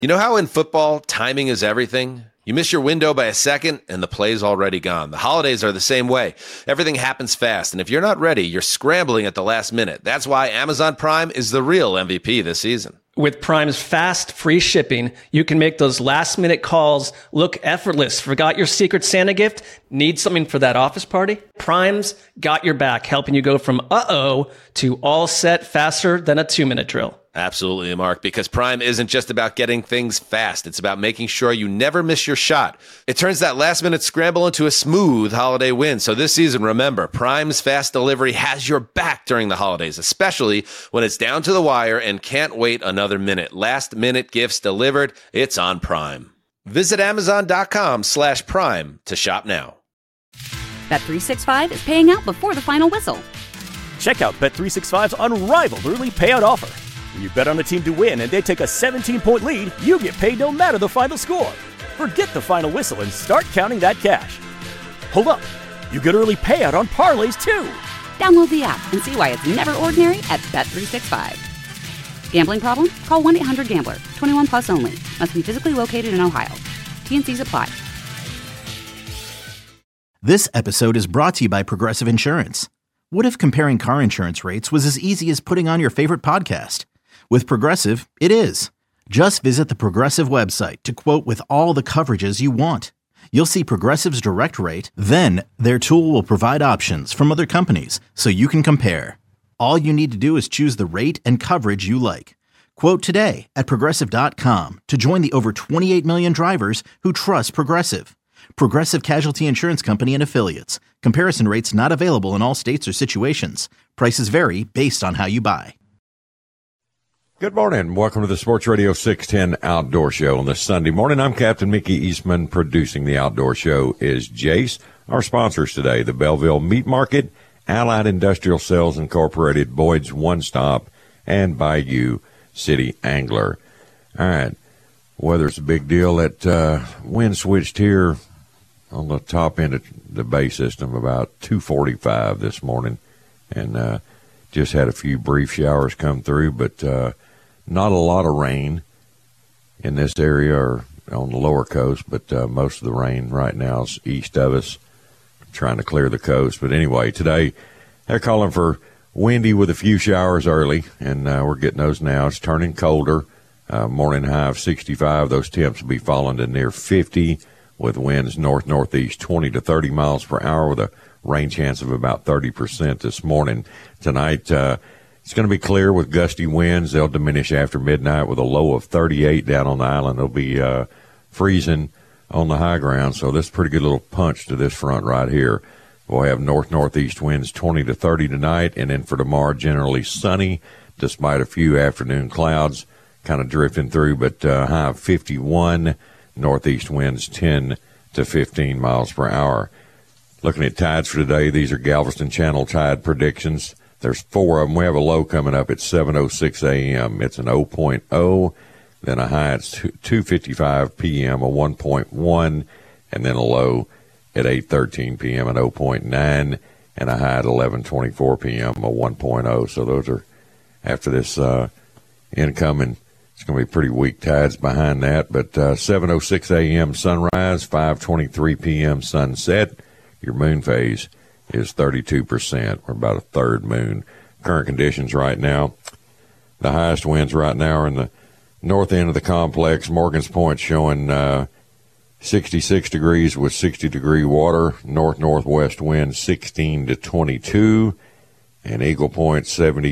You know how in football, timing is everything? You miss your window by a second, and the play's already gone. The holidays are the same way. Everything happens fast, and if you're not ready, you're scrambling at the last minute. That's why Amazon Prime is the real MVP this season. With Prime's fast, free shipping, you can make those last-minute calls look effortless. Forgot your Secret Santa gift? Need something for that office party? Prime's got your back, helping you go from uh-oh to all set faster than a 2-minute drill. Absolutely, Mark, because Prime isn't just about getting things fast. It's about making sure you never miss your shot. It turns that last-minute scramble into a smooth holiday win. So this season, remember, Prime's fast delivery has your back during the holidays, especially when it's down to the wire and can't wait another minute. Last-minute gifts delivered. It's on Prime. Visit Amazon.com/Prime to shop now. Bet365 is paying out before the final whistle. Check out Bet365's unrivaled early payout offer. When you bet on a team to win and they take a 17-point lead, you get paid no matter the final score. Forget the final whistle and start counting that cash. Hold up. You get early payout on parlays, too. Download the app and see why it's never ordinary at Bet365. Gambling problem? Call 1-800-GAMBLER. 21 plus only. Must be physically located in Ohio. T&Cs apply. This episode is brought to you by Progressive Insurance. What if comparing car insurance rates was as easy as putting on your favorite podcast? With Progressive, it is. Just visit the Progressive website to quote with all the coverages you want. You'll see Progressive's direct rate, then their tool will provide options from other companies so you can compare. All you need to do is choose the rate and coverage you like. Quote today at Progressive.com to join the over 28 million drivers who trust Progressive. Progressive Casualty Insurance Company and Affiliates. Comparison rates not available in all states or situations. Prices vary based on how you buy. Good morning. Welcome to the Sports Radio 610 Outdoor Show on this Sunday morning. I'm Captain Mickey Eastman. Producing the Outdoor Show is Jace. Our sponsors today, the Belleville Meat Market, Allied Industrial Sales Incorporated, Boyd's One Stop, and Bayou City Angler. All right. Weather's a big deal. That wind switched here on the top end of the bay system about 2:45 this morning, and just had a few brief showers come through, but not a lot of rain in this area or on the lower coast, but most of the rain right now is east of us, trying to clear the coast. But anyway, today they're calling for windy with a few showers early, and we're getting those now. It's turning colder. Morning high of 65. Those temps will be falling to near 50 with winds north-northeast 20 to 30 miles per hour with a rain chance of about 30% this morning. Tonight, it's going to be clear with gusty winds. They'll diminish after midnight with a low of 38 down on the island. They'll be freezing on the high ground, so this is a pretty good little punch to this front right here. We'll have north-northeast winds 20 to 30 tonight, and then for tomorrow, generally sunny despite a few afternoon clouds kind of drifting through, but high of 51, northeast winds 10 to 15 miles per hour. Looking at tides for today, these are Galveston Channel tide predictions. There's 4 of them. We have a low coming up at 7:06 a.m. It's an 0.0, then a high at 2:55 p.m., a 1.1, and then a low at 8:13 p.m., an 0.9, and a high at 11:24 p.m., a 1.0. So those are, after this incoming, it's going to be pretty weak tides behind that. But 7:06 a.m. sunrise, 5:23 p.m. sunset. Your moon phase is 32%, or about a third moon. Current conditions right now, the highest winds right now are in the north end of the complex. Morgan's Point showing 66 degrees with 60-degree water. North-northwest wind 16 to 22. And Eagle Point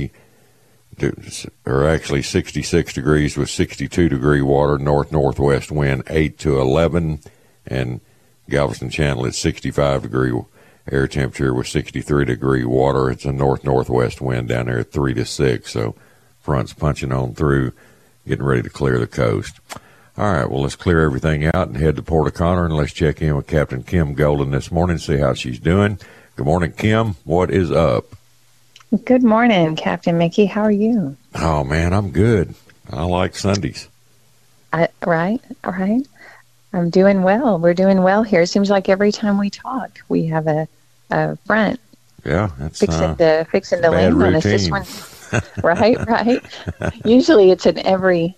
66 degrees with 62-degree water. North-northwest wind 8 to 11. And Galveston Channel at 65-degree air temperature with 63-degree water. It's a north-northwest wind down there at 3 to 6. So fronts punching on through, getting ready to clear the coast. All right, well, let's clear everything out and head to Port O'Connor, and let's check in with Captain Kim Golden this morning, see how she's doing. Good morning, Kim. What is up? Good morning, Captain Mickey. How are you? Oh, man, I'm good. I like Sundays. Right. I'm doing well. We're doing well here. It seems like every time we talk, we have a front. Yeah, that's fixing to land on us. This one, right. Usually it's in every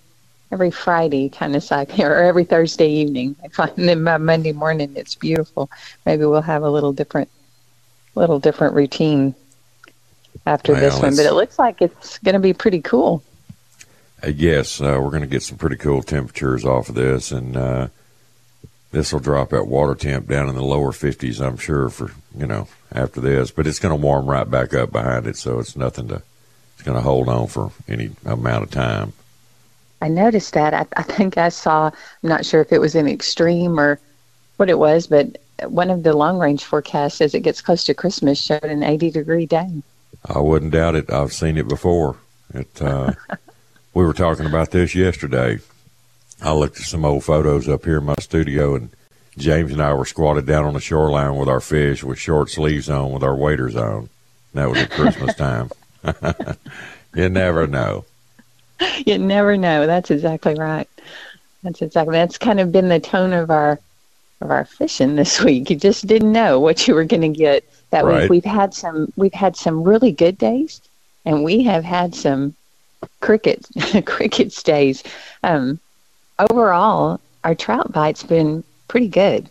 every Friday kind of cycle, or every Thursday evening. I find then by Monday morning it's beautiful. Maybe we'll have a little different routine after this one, but it looks like it's going to be pretty cool. Yes, we're going to get some pretty cool temperatures off of this, and this will drop that water temp down in the lower 50s, I'm sure, for, after this. But it's going to warm right back up behind it, so it's going to hold on for any amount of time. I noticed that. I think I saw, I'm not sure if it was an extreme or what it was, but one of the long-range forecasts as it gets close to Christmas showed an 80-degree day. I wouldn't doubt it. I've seen it before. We were talking about this yesterday. I looked at some old photos up here in my studio, and James and I were squatted down on the shoreline with our fish with short sleeves on with our waders on. That was at Christmas time. You never know. You never know. That's exactly right. That's kind of been the tone of our fishing this week. You just didn't know what you were going to get that week. We've had some really good days, and we have had some cricket days. Overall, our trout bite's been pretty good.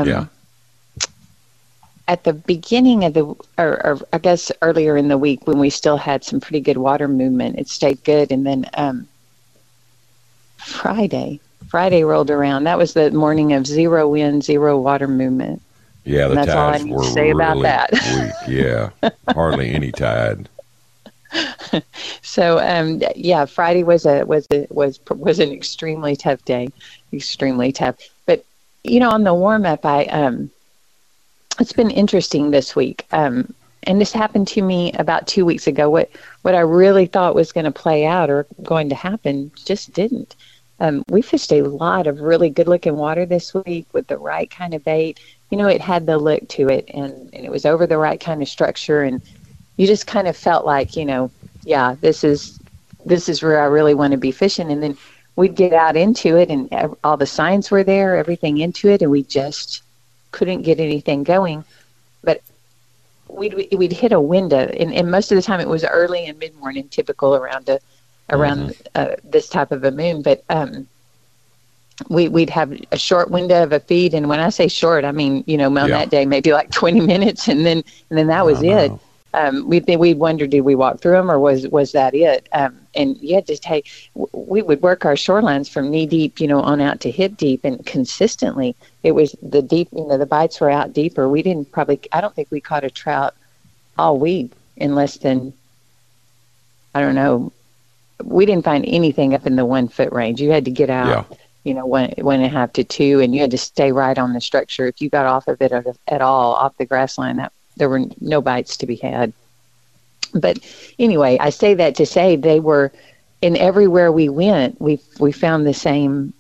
At the beginning of or I guess earlier in the week when we still had some pretty good water movement, it stayed good. And then Friday rolled around. That was the morning of 0 wind, 0 water movement. Yeah, the tides all I need were to say really about that. weak. Yeah, hardly any tide. So Friday was an extremely tough day, extremely tough. But on the warm up, it's been interesting this week. And this happened to me about 2 weeks ago. What I really thought was going to play out or going to happen just didn't. We fished a lot of really good looking water this week with the right kind of bait. It had the look to it, and it was over the right kind of structure, and you just kind of felt like, this is where I really want to be fishing. And then we'd get out into it, and all the signs were there, everything into it, and we just couldn't get anything going. But we'd hit a window, and most of the time it was early and mid morning, typical around this type of a moon. But we'd have a short window of a feed, and when I say short, I mean on that day maybe like 20 minutes, and then that was it. We'd wonder, did we walk through them, or was that it? And you had to take. We would work our shorelines from knee deep, on out to hip deep, and consistently it was the deep. The bites were out deeper. I don't think we caught a trout all week in less than, I don't know. We didn't find anything up in the 1 foot range. You had to get out. 1.5 to 2, and you had to stay right on the structure. If you got off of it at all, off the grass line, there were no bites to be had. But anyway, I say that to say they were, in everywhere we went, we found the same,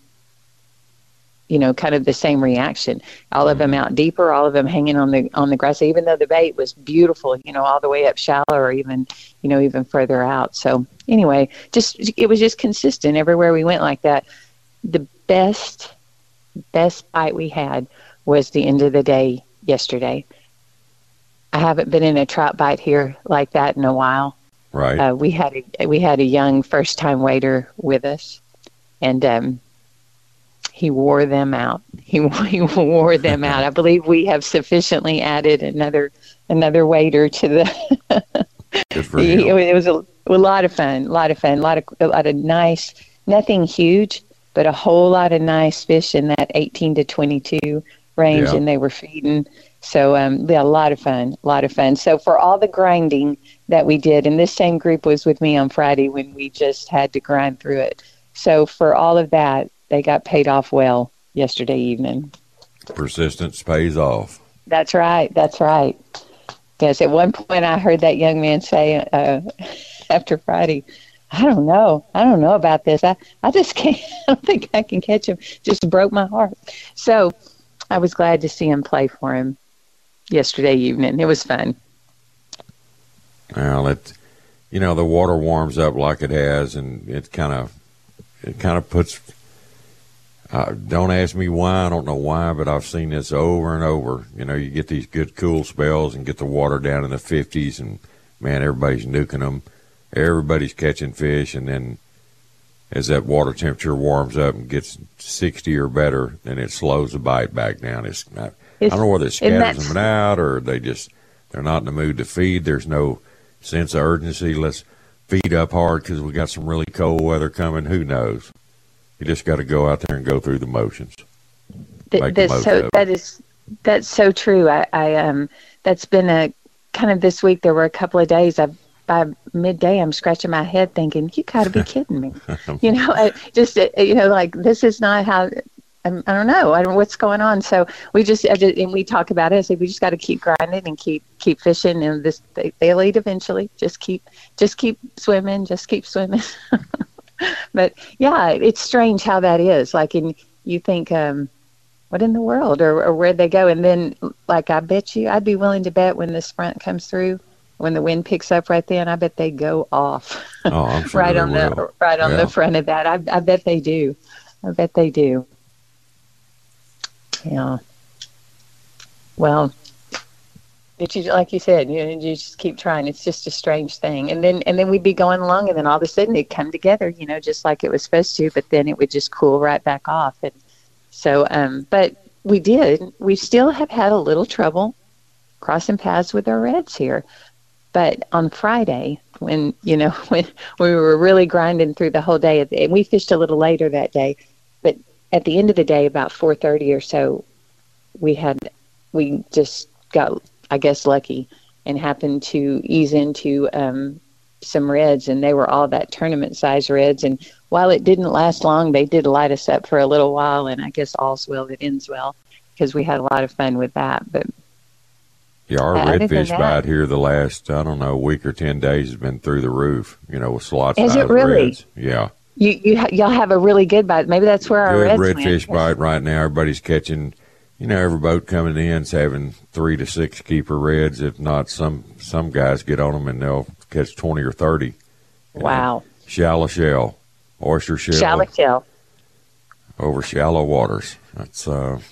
kind of the same reaction. All of them out deeper, all of them hanging on the grass, even though the bait was beautiful, all the way up shallow, or even further out. So anyway, it was just consistent everywhere we went like that. The best bite we had was the end of the day yesterday. I haven't been in a trout bite here like that in a while. Right. We had a young first time wader with us, and he wore them out. He wore them out. I believe we have sufficiently added another wader to the. Good for him. It was a lot of fun. A lot of nice. Nothing huge, but a whole lot of nice fish in that 18 to 22 range, and they were feeding. So a lot of fun. So for all the grinding that we did, and this same group was with me on Friday when we just had to grind through it. So for all of that, they got paid off well yesterday evening. Persistence pays off. That's right. Yes, at one point I heard that young man say after Friday, I don't know about this. I just can't. I don't think I can catch him. Just broke my heart. So I was glad to see him play for him yesterday evening. It was fun. Well, the water warms up like it has, and it kind of puts. Don't ask me why. I don't know why, but I've seen this over and over. You get these good cool spells and get the water down in the 50s, and man, everybody's nuking them. Everybody's catching fish, and then as that water temperature warms up and gets 60 or better, then it slows the bite back down. I don't know whether it scatters them out or they're not in the mood to feed. There's no sense of urgency. Let's feed up hard because we got some really cold weather coming. Who knows? You just got to go out there and go through the motions. That's so true. I that's been a kind of this week. There were a couple of days by midday, I'm scratching my head thinking, you got to be kidding me. Like this is not how, I don't know what's going on. So and we talk about it. I say, we just got to keep grinding and keep fishing. And they'll eat eventually. Just keep swimming. But yeah, it's strange how that is. Like, you think, what in the world, or where'd they go? And then, like, I bet you, I'd be willing to bet when this front comes through, when the wind picks up right then, I bet they go off. Oh, I'm sure right on the front of that. I bet they do. Yeah. Well, like you said, you just keep trying. It's just a strange thing. And then we'd be going along, and then all of a sudden it'd come together, just like it was supposed to, but then it would just cool right back off. And so, but we still have had a little trouble crossing paths with our reds here. But on Friday, when we were really grinding through the whole day, and we fished a little later that day, but at the end of the day, about 4:30 or so, we just got, I guess, lucky and happened to ease into some reds, and they were all that tournament size reds. And while it didn't last long, they did light us up for a little while, and I guess all's well that ends well, because we had a lot of fun with that. But yeah, our redfish bite here the last, week or 10 days has been through the roof, with slots. Is it really? Reds. Yeah. Y'all have a really good bite. Maybe that's where our reds redfish bite right now. Everybody's catching, every boat coming in is having 3 to 6 keeper reds. If not, some guys get on them and they'll catch 20 or 30. Wow. Shallow shell, oyster shell. Shallow shell. Over shallow waters. That's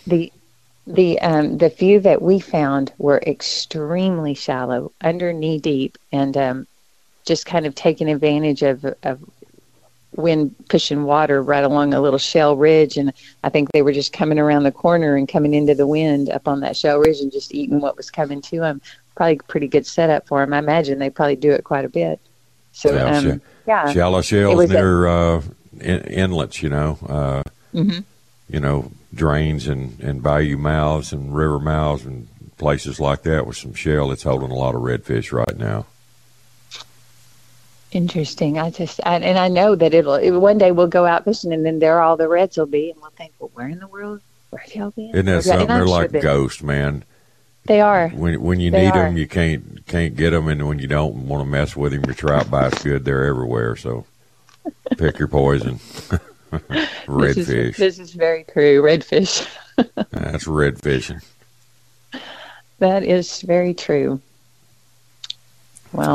The few that we found were extremely shallow, under knee deep, and just kind of taking advantage of wind pushing water right along a little shell ridge. And I think they were just coming around the corner and coming into the wind up on that shell ridge and just eating what was coming to them. Probably a pretty good setup for them. I imagine they probably do it quite a bit. So shallow shells near inlets, drains and bayou mouths and river mouths and places like that with some shell that's holding a lot of redfish right now. Interesting. I know that one day we'll go out fishing, and then there all the reds will be, and we'll think, well, where in the world, where have y'all been? Isn't that something? They're like ghosts, man. They are. When you need them, you can't get them, and when you don't want to mess with them, your trout bite's good. They're everywhere, so pick your poison. Redfish. This is very true. Redfish. That's red fishing. That is very true. Well,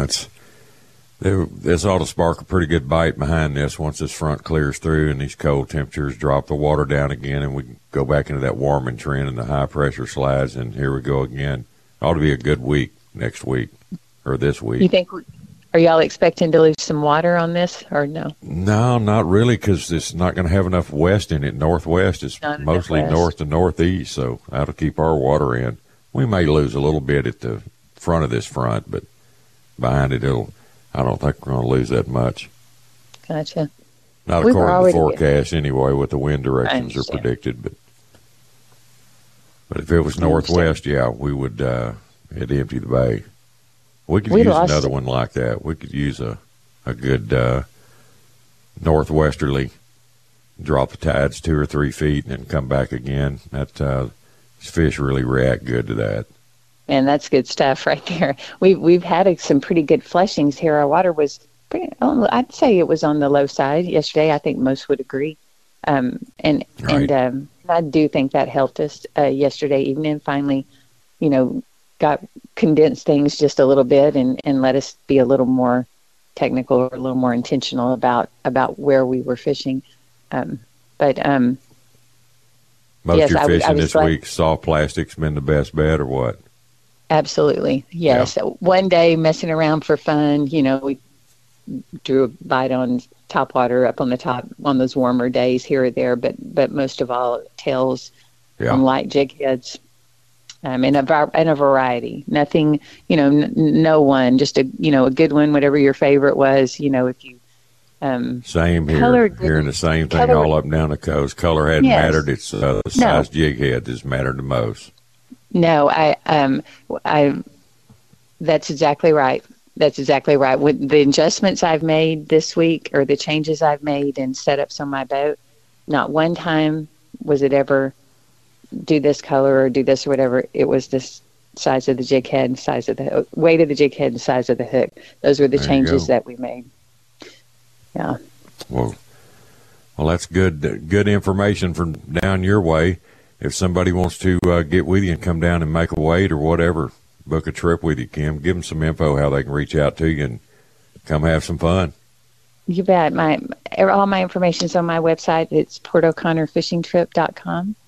this ought to spark a pretty good bite behind this once this front clears through and these cold temperatures drop the water down again, and we can go back into that warming trend and the high pressure slides, and here we go again. Ought to be a good week next week or this week. You think? Are y'all expecting to lose some water on this, or no? No, not really, because it's not going to have enough west in it. Northwest is mostly north to northeast, so that'll keep our water in. We may lose a little bit at the front of this front, but behind it, I don't think we're going to lose that much. Gotcha. Not according to the forecast anyway, what the wind directions are predicted. But if it was northwest, we would it'd empty the bay. We could use another one like that. We could use a good northwesterly, drop the tides 2 or 3 feet, and then come back again. That fish really react good to that. And that's good stuff right there. We've had some pretty good flushings here. Our water was pretty. I'd say it was on the low side yesterday. I think most would agree. And I do think that helped us yesterday evening. Finally, got condensed things just a little bit and let us be a little more technical or a little more intentional about where we were fishing. Most of your fishing this week, soft plastic's been the best bet, or what? Absolutely, yes. Yeah. One day messing around for fun, we drew a bite on topwater up on the top on those warmer days here or there, but most of all tails on light jig heads. In a variety, nothing, no one, just a good one, whatever your favorite was, if you, same here, hearing the same thing all up and down the coast. Color hadn't mattered. It's the size jig head that's mattered the most. No, that's exactly right. That's exactly right. With the adjustments I've made this week, or the changes I've made and setups on my boat, not one time was it ever do this color or do this or whatever. It was this size of the jig head and size of the hook, weight of the jig head and size of the hook. Those were the changes that we made. Yeah. Well, that's good information from down your way. If somebody wants to get with you and come down and make a weight or whatever, book a trip with you, Kim, give them some info how they can reach out to you and come have some fun. You bet. All my information is on my website. It's PortO'ConnorFishingTrip.com.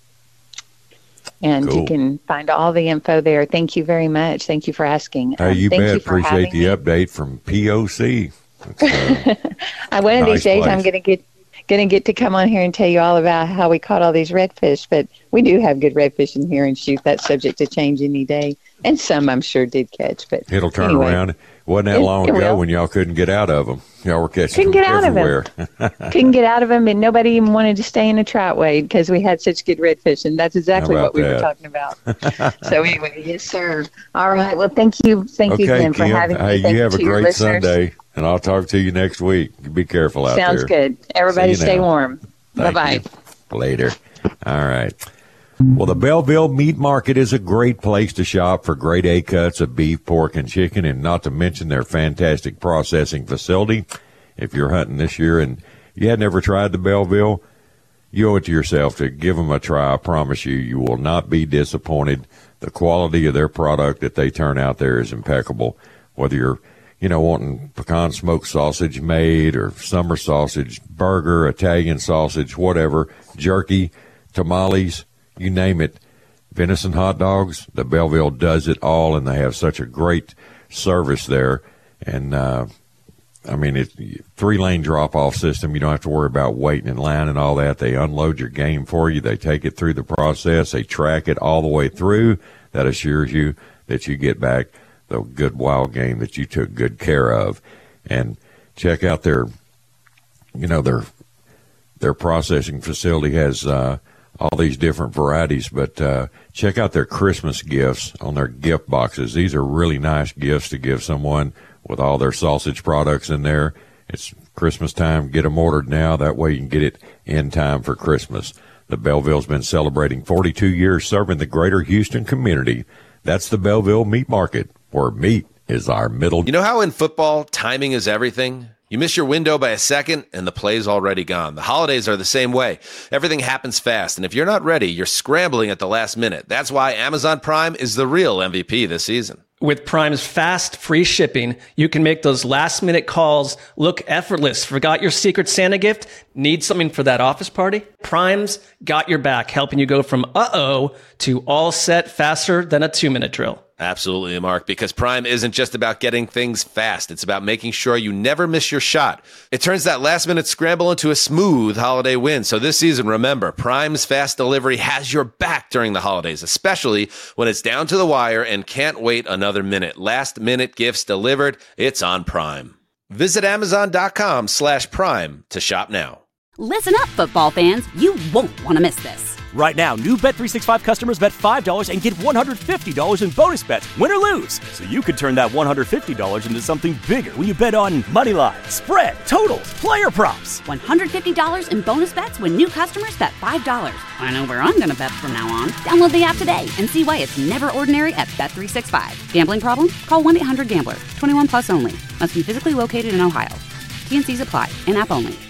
And you can find all the info there. Thank you very much. Thank you for asking. Hey, you bet. Appreciate the update from POC. One of these days, I'm going to get to come on here and tell you all about how we caught all these redfish. But we do have good redfish in here, and shoot, that's subject to change any day. And some I'm sure did catch, but it'll turn around. Wasn't that long ago when y'all couldn't get out of them? Y'all were catching them everywhere. Couldn't get out of them, and nobody even wanted to stay in a trout wade because we had such good redfish, and that's exactly what we were talking about. So anyway, yes, sir. All right. Well, thank you again for having me. Hey, you have a great Sunday, and I'll talk to you next week. Be careful out there. Sounds good. Everybody stay warm. Bye-bye. Later. All right. Well, the Belleville Meat Market is a great place to shop for grade A cuts of beef, pork, and chicken, and not to mention their fantastic processing facility. If you're hunting this year and you had never tried the Belleville, you owe it to yourself to give them a try. I promise you, you will not be disappointed. The quality of their product that they turn out there is impeccable. Whether you're, wanting pecan smoked sausage made or summer sausage, burger, Italian sausage, whatever, jerky, tamales, you name it, venison hot dogs, the Belleville does it all, and they have such a great service there. And, it's 3-lane drop-off system. You don't have to worry about waiting in line and all that. They unload your game for you. They take it through the process. They track it all the way through. That assures you that you get back the good wild game that you took good care of. And check out their processing facility has all these different varieties, but check out their Christmas gifts on their gift boxes. These are really nice gifts to give someone with all their sausage products in there. It's Christmas time. Get them ordered now. That way you can get it in time for Christmas. The Belleville's been celebrating 42 years serving the greater Houston community. That's the Belleville Meat Market, where meat is our middle. You know how in football, timing is everything? You miss your window by a second, and the play's already gone. The holidays are the same way. Everything happens fast, and if you're not ready, you're scrambling at the last minute. That's why Amazon Prime is the real MVP this season. With Prime's fast, free shipping, you can make those last-minute calls look effortless. Forgot your Secret Santa gift? Need something for that office party? Prime's got your back, helping you go from uh-oh to all set faster than a 2-minute drill. Absolutely, Mark, because Prime isn't just about getting things fast. It's about making sure you never miss your shot. It turns that last-minute scramble into a smooth holiday win. So this season, remember, Prime's fast delivery has your back during the holidays, especially when it's down to the wire and can't wait another minute. Last-minute gifts delivered. It's on Prime. Visit Amazon.com/Prime to shop now. Listen up, football fans. You won't want to miss this. Right now, new Bet365 customers bet $5 and get $150 in bonus bets, win or lose. So you could turn that $150 into something bigger when you bet on money line, spread, totals, player props. $150 in bonus bets when new customers bet $5. I know where I'm going to bet from now on. Download the app today and see why it's never ordinary at Bet365. Gambling problem? Call 1-800-GAMBLER. 21 plus only. Must be physically located in Ohio. T&Cs apply. In-app only.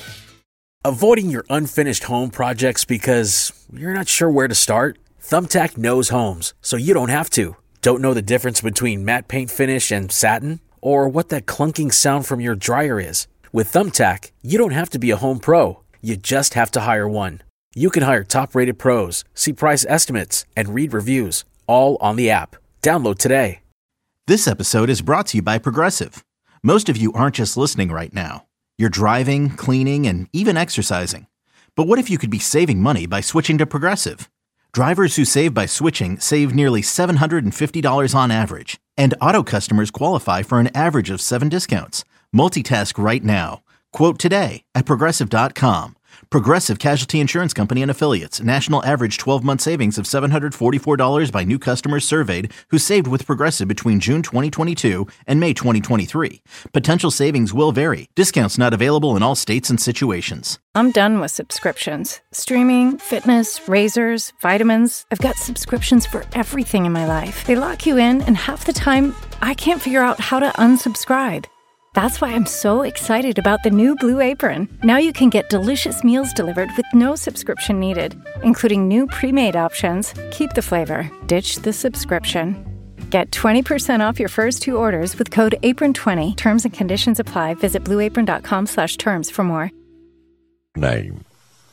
Avoiding your unfinished home projects because you're not sure where to start? Thumbtack knows homes, so you don't have to. Don't know the difference between matte paint finish and satin? Or what that clunking sound from your dryer is? With Thumbtack, you don't have to be a home pro. You just have to hire one. You can hire top-rated pros, see price estimates, and read reviews, all on the app. Download today. This episode is brought to you by Progressive. Most of you aren't just listening right now. You're driving, cleaning, and even exercising. But what if you could be saving money by switching to Progressive? Drivers who save by switching save nearly $750 on average. And auto customers qualify for an average of 7 discounts. Multitask right now. Quote today at Progressive.com. Progressive Casualty Insurance Company and Affiliates. National average 12-month savings of $744 by new customers surveyed who saved with Progressive between June 2022 and May 2023. Potential savings will vary. Discounts not available in all states and situations. I'm done with subscriptions. Streaming, fitness, razors, vitamins. I've got subscriptions for everything in my life. They lock you in, and half the time, I can't figure out how to unsubscribe. That's why I'm so excited about the new Blue Apron. Now you can get delicious meals delivered with no subscription needed, including new pre-made options. Keep the flavor, ditch the subscription. Get 20% off your first 2 orders with code APRON20. Terms and conditions apply. Visit blueapron.com/terms for more. Name.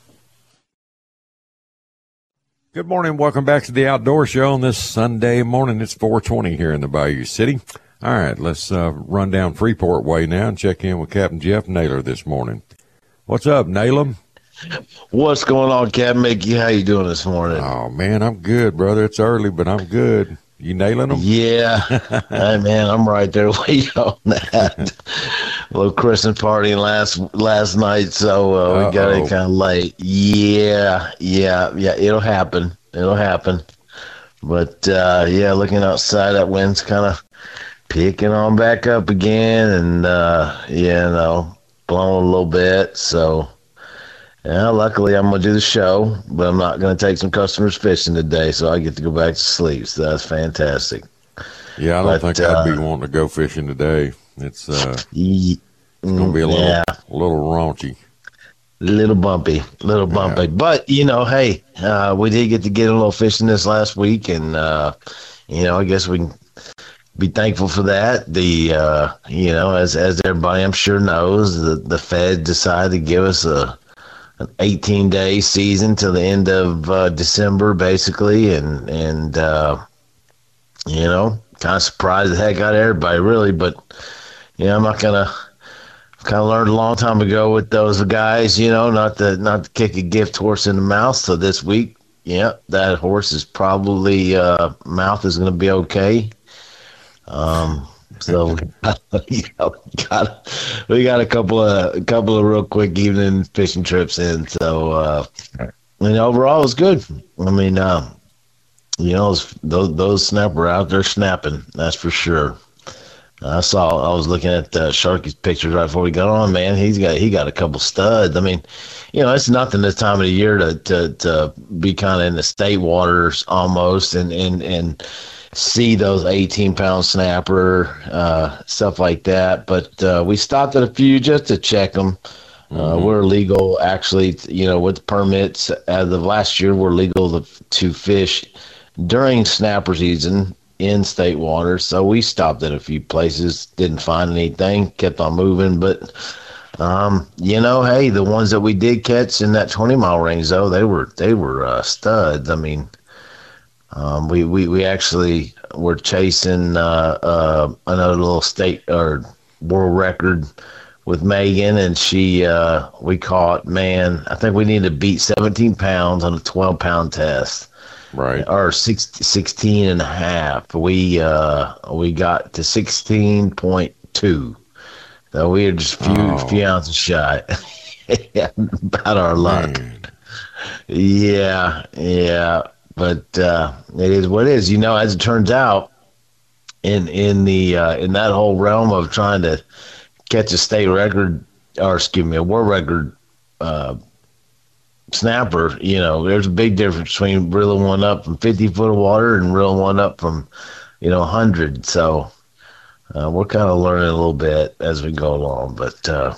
Good morning. Welcome back to the Outdoor Show on this Sunday morning. It's 4:20 here in the Bayou City. All right, let's run down Freeport Way now and check in with Captain Jeff Naylor this morning. What's up, Naylor? What's going on, Captain Mickey? How you doing this morning? Oh, man, I'm good, brother. It's early, but I'm good. You nailing them? Yeah. Hey, man, I'm right there with you on that. A little Christmas party last night, so we got it kind of late. Yeah. It'll happen. But, looking outside, that wind's kind of picking on back up again and, blowing a little bit. So, luckily I'm going to do the show, but I'm not going to take some customers fishing today, so I get to go back to sleep. So that's fantastic. Yeah, I don't think I'd be wanting to go fishing today. It's going to be a little raunchy. Little bumpy. Yeah. But, hey, we did get to get a little fishing this last week, and, I guess we can be thankful for that. As everybody I'm sure knows, the Fed decided to give us an 18-day season till the end of December, basically, and kind of surprised the heck out of everybody, really. But I'm not gonna. Kind of learned a long time ago with those guys, not to kick a gift horse in the mouth. So this week, that horse is probably mouth is going to be okay. So we got a couple of real quick evening fishing trips in. So overall it was good. I mean, those snapper out there snapping, that's for sure. I was looking at Sharky's pictures right before we got on, man. He got a couple studs. I mean, it's nothing this time of the year to be kind of in the state waters almost and see those 18-pound snapper, stuff like that. But we stopped at a few just to check them. We're legal, actually, with the permits. As of last year, we're legal to fish during snapper season in state waters. So we stopped at a few places, didn't find anything, kept on moving. But, hey, the ones that we did catch in that 20-mile range, though, they were studs. I mean, we actually were chasing another little state or world record with Megan, and we caught, I think we needed to beat 17 pounds on a 12-pound test. Right. Or 16 and a half. We got to 16.2. So we were just a few ounces shy. About our luck. Man. Yeah. But it is what it is. As it turns out, in that whole realm of trying to catch a state record, or a world record snapper, there's a big difference between reeling one up from 50 foot of water and reeling one up from 100. So we're kind of learning a little bit as we go along, but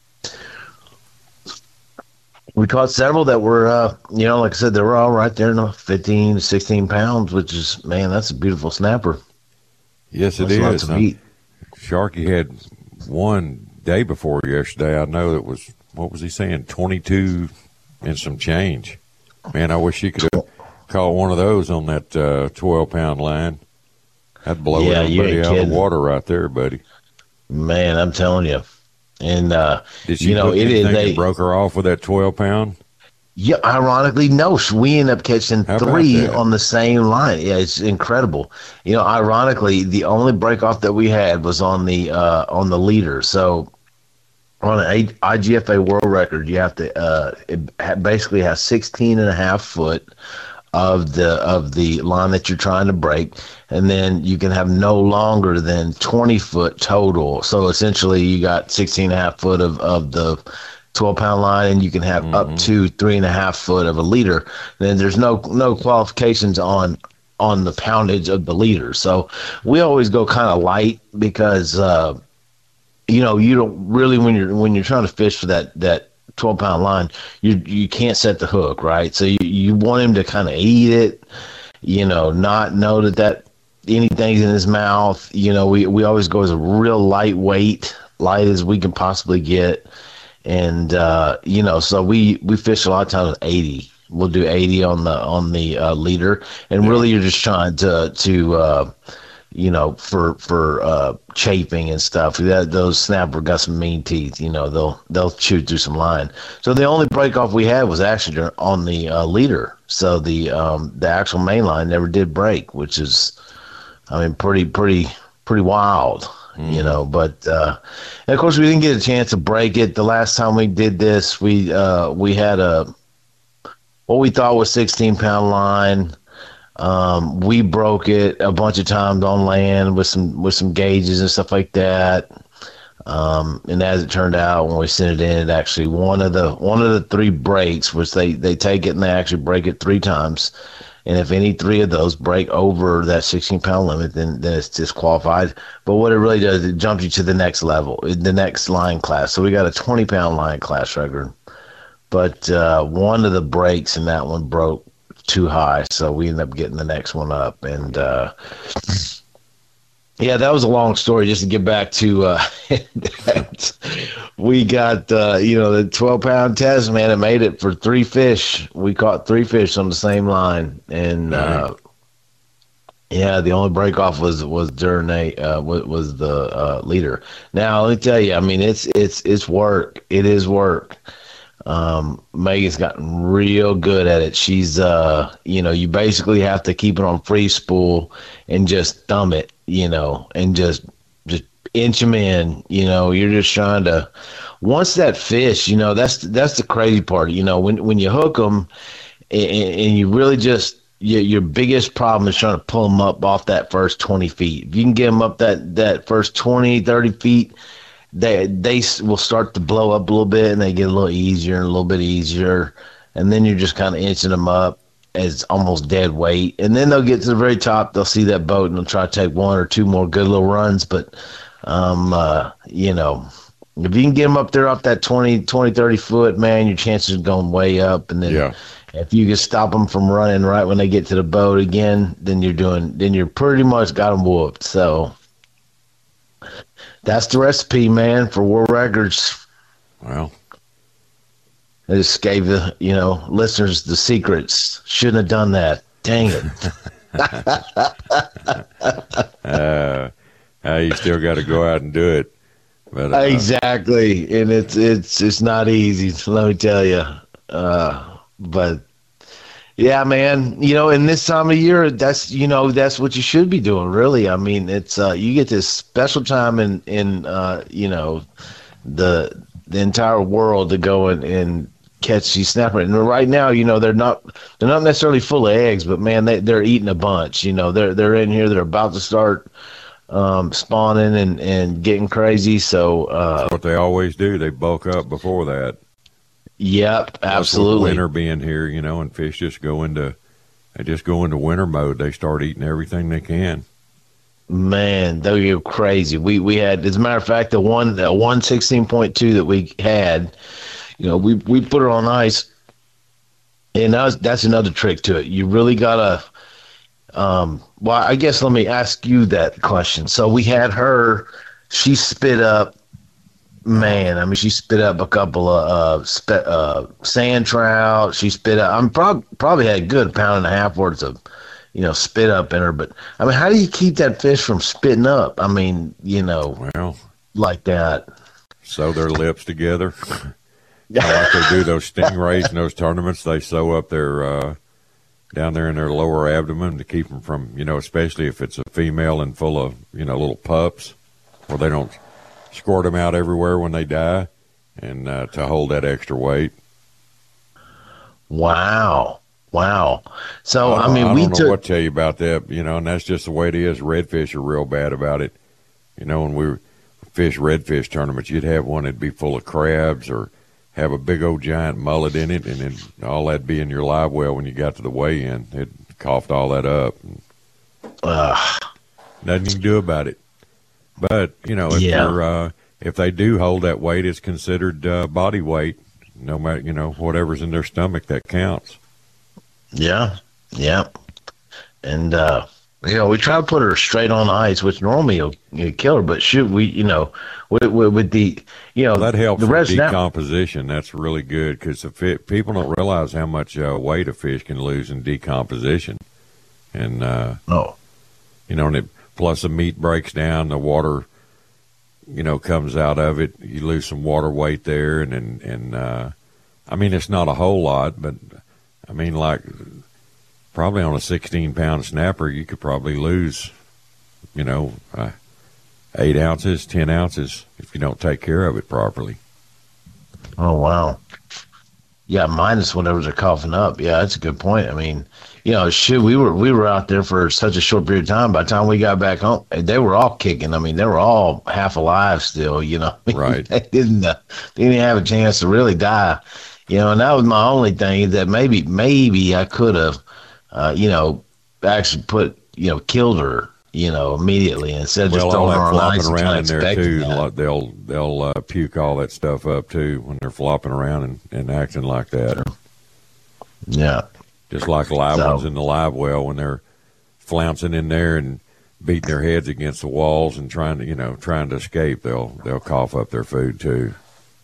we caught several that were like I said, they were all right there in 15 to 16 pounds, which is, man, that's a beautiful snapper. Yes, it is. Sharky had one day before yesterday. I know it was, what was he saying, 22 and some change. Man, I wish he could have caught one of those on that 12-pound line. That'd blow everybody out of the water right there, buddy. Man, I'm telling you. And, did she broke her off with that 12-pound? Yeah, ironically, no. We end up catching 3 on the same line. Yeah, it's incredible. Ironically, the only break off that we had was on the leader. So on an IGFA world record, you have to basically have 16.5 foot of the line that you're trying to break, and then you can have no longer than 20 foot total. So essentially, you got 16.5 foot of the 12-pound line, and you can have up to 3.5 foot of a leader. Then there's no qualifications on the poundage of the leader. So we always go kind of light because you don't really, when you're trying to fish for that 12-pound line, you can't set the hook, right? So you want him to kind of eat it, not know that anything's in his mouth. We always go as a real light as we can possibly get. And, so we fish a lot of times with 80. We'll do 80 on the leader. And really you're just trying to for chafing and stuff. Those snapper got some mean teeth. They'll chew through some line. So the only break off we had was actually on the leader. So the actual main line never did break, which is, pretty wild. But and of course we didn't get a chance to break it. The last time we did this, we had what we thought was 16-pound line. We broke it a bunch of times on land with some gauges and stuff like that. And as it turned out, when we sent it in, it actually one of the 3 breaks, which they take it and they actually break it 3 times. And if any 3 of those break over that 16-pound limit, then it's disqualified. But what it really does, it jumps you to the next level, the next line class. So we got a 20-pound line class record. But one of the breaks in that one broke too high, so we ended up getting the next one up. And that was a long story. Just to get back to we got the 12-pound test, man. It made it for 3 fish. We caught 3 fish on the same line, and the only break off was during was the leader. Now let me tell you, it's work. It is work. Megan's gotten real good at it. She's you basically have to keep it on free spool and just thumb it, and just inch them in. You're just trying to, once that fish, that's the crazy part. When you hook them and you really just, your biggest problem is trying to pull them up off that first 20 feet. If you can get them up that first 20, 30 feet, they will start to blow up a little bit, and they get a little easier and a little bit easier, and then you're just kind of inching them up as almost dead weight, and then they'll get to the very top. They'll see that boat and they'll try to take 1 or 2 more good little runs. But if you can get them up there off that 20, 30 foot, man, your chances are going way up. And then if you can stop them from running right when they get to the boat again, then you're pretty much got them whooped. So that's the recipe, man, for world records. Well, I just gave the listeners the secrets. Shouldn't have done that. Dang it. You still got to go out and do it. But, exactly, and it's not easy. Let me tell you. But yeah, man. In this time of year, that's what you should be doing. Really, it's you get this special time in the entire world to go and catch these snapper. And right now, they're not necessarily full of eggs, but man, they're eating a bunch. They're in here. They're about to start spawning and getting crazy. So that's what they always do. They bulk up before that. Yep, absolutely. Winter being here, and fish just go into winter mode. They start eating everything they can. Man, they go crazy. We had, as a matter of fact, the one 16.2 that we had, we put her on ice, and that's another trick to it. You really gotta. Well, I guess let me ask you that question. So we had her. She spit up. Man, she spit up a couple of sand trout. She spit up. Probably had a good 1.5 pounds worth of, spit up in her. But how do you keep that fish from spitting up? Well, like that. Sew their lips together. Like they do those stingrays in those tournaments. They sew up their down there in their lower abdomen to keep them from, especially if it's a female and full of, little pups, where they don't squirt them out everywhere when they die, and to hold that extra weight. Wow. So, I don't know what to tell you about that, and that's just the way it is. Redfish are real bad about it. When we fish redfish tournaments, you'd have one that'd be full of crabs or have a big old giant mullet in it, and then all that'd be in your live well when you got to the weigh-in. It coughed all that up. Nothing you can do about it. But, if they do hold that weight, it's considered body weight. No matter, whatever's in their stomach, that counts. Yeah. And, we try to put her straight on the ice, which normally will kill her. But shoot, with the, that helps the with decomposition. That's really good because people don't realize how much weight a fish can lose in decomposition. And, and plus the meat breaks down, the water, comes out of it. You lose some water weight there. And I mean, it's not a whole lot, but I mean, like, probably on a 16-pound snapper, you could probably lose, 8 ounces, 10 ounces if you don't take care of it properly. Oh, wow. Yeah, minus whatever they're coughing up. Yeah, that's a good point. I mean, we were out there for such a short period of time. By the time we got back home, they were all kicking. I mean, they were all half alive still, Right. They didn't have a chance to really die, and that was my only thing, that maybe I could have, actually killed her, immediately instead of just throwing her on ice and around in there too. That. They'll puke all that stuff up too when they're flopping around and acting like that. Yeah, just like live ones in the live well when they're flouncing in there and beating their heads against the walls and trying to escape. They'll cough up their food too.